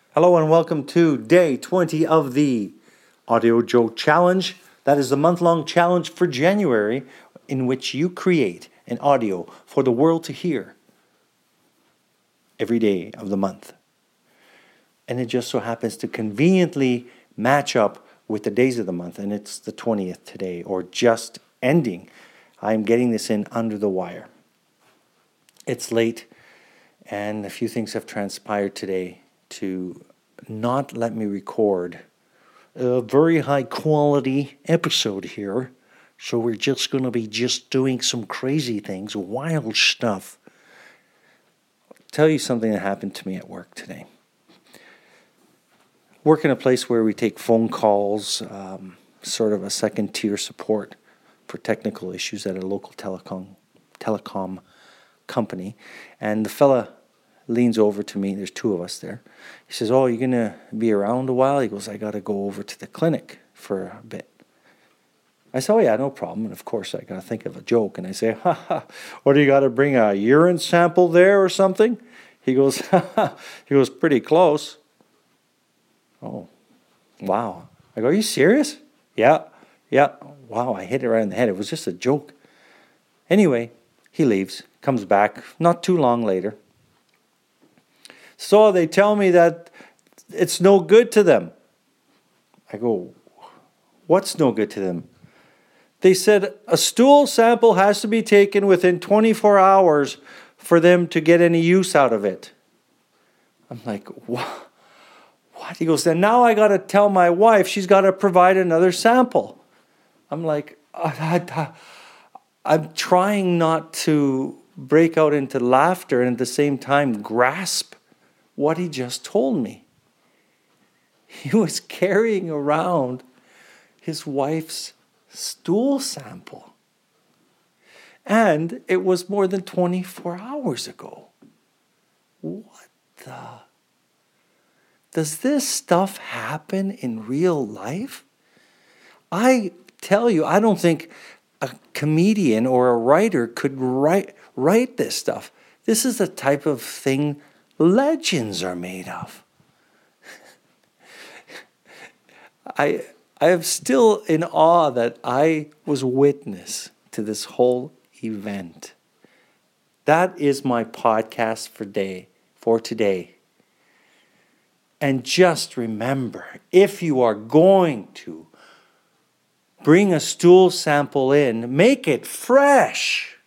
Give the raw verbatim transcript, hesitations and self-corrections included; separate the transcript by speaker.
Speaker 1: Hello and welcome to day twenty of the Audio Joe Challenge. That is the month-long challenge for January in which you create an audio for the world to hear every day of the month. And it just so happens to conveniently match up with the days of the month, and it's the twentieth today, or just ending. I'm getting this in under the wire. It's late, and a few things have transpired today to not let me record a very high quality episode here. So we're just going to be just doing some crazy things, wild stuff. I'll tell you something that happened to me at work today. Work in a place where we take phone calls, um, sort of a second tier support for technical issues at a local telecom telecom company. And the fella leans over to me. There's two of us there. He says, "Oh, you're going to be around a while?" He goes, "I got to go over to the clinic for a bit." I said, "Oh, yeah, no problem." And of course, I got to think of a joke. And I say, "Ha ha, what do you got to bring, a urine sample there or something?" He goes, "Ha ha." He goes, "Pretty close." Oh, wow. I go, "Are you serious?" "Yeah, yeah." Wow, I hit it right in the head. It was just a joke. Anyway, he leaves, comes back not too long later. "So they tell me that it's no good to them." I go, "What's no good to them?" "They said a stool sample has to be taken within twenty-four hours for them to get any use out of it." I'm like, "What?" What? He goes, "Then now I got to tell my wife she's got to provide another sample." I'm like, I'm trying not to break out into laughter and at the same time grasp what he just told me. He was carrying around his wife's stool sample. And it was more than twenty-four hours ago. What the? Does this stuff happen in real life? I tell you, I don't think a comedian or a writer could write, write this stuff. This is the type of thing legends are made of. I I am still in awe that I was witness to this whole event. That is my podcast for day for today. And just remember, if you are going to bring a stool sample in, make it fresh.